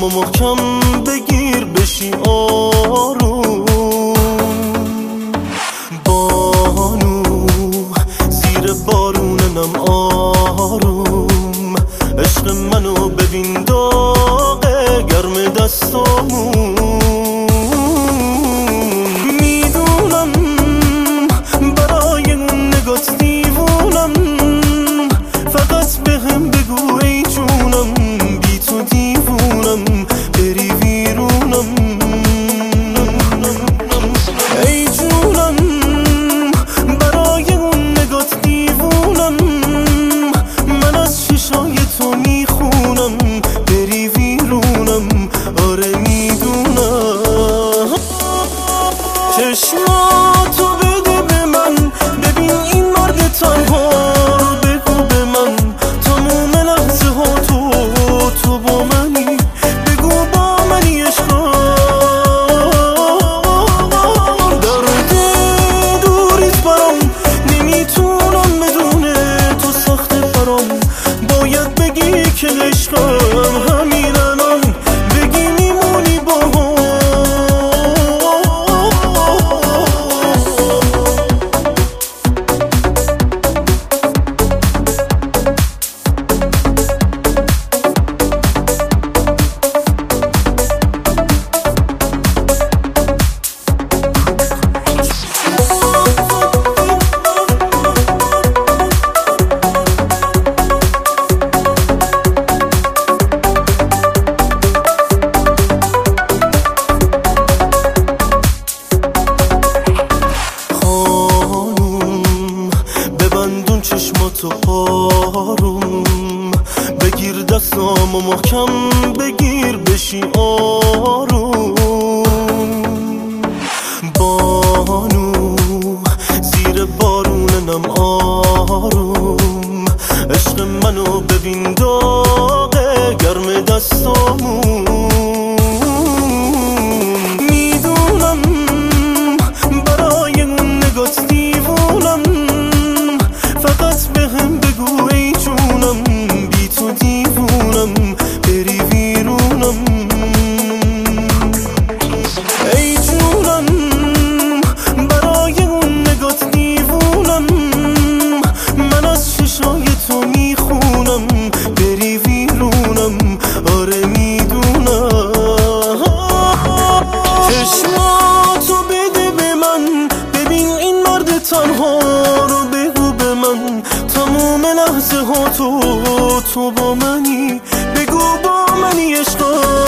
دستامو محکم بگیر بشی آروم. بانو زیر بارونم آروم، عشق منو ببین داغه گرم دستامون. میدونم برای اون نگات دیوونم، فقط بهم بگو ای جونم بی تو دیوونم بری ویرونم. ای جونم برای اون نگات دیوونم، من از چشای تو میخونم بری ویرونم. آره میدونم چشماتو بده به من، ببین این مرد تنها رو بگو به من. تموم لحظه ها تو با منی، بگو با منی عشقا. درد دوریت برام نمیتونم بدونه تو سخت برام. باید بگی که عشقم همین الان بگی میمونی با هم. چشماتو آروم بگیر دستامو محکم بگیر بشی آروم. بانو زیر بارونم آروم، عشق منو ببین داغه گرم دستامون. میدونم برای اون نگات دیوونم، فقط بهم بگو ای جونم بی تو دیوونم بری ویرونم. ای جونم برای اون نگات دیوونم، من از چشای تو میخونم بری ویرونم. آره میدونم چشماتو بده به من، ببین این مرد تنها رو بگو به من. تموم لحظه ها تو با منی، بگو با منی عشقا.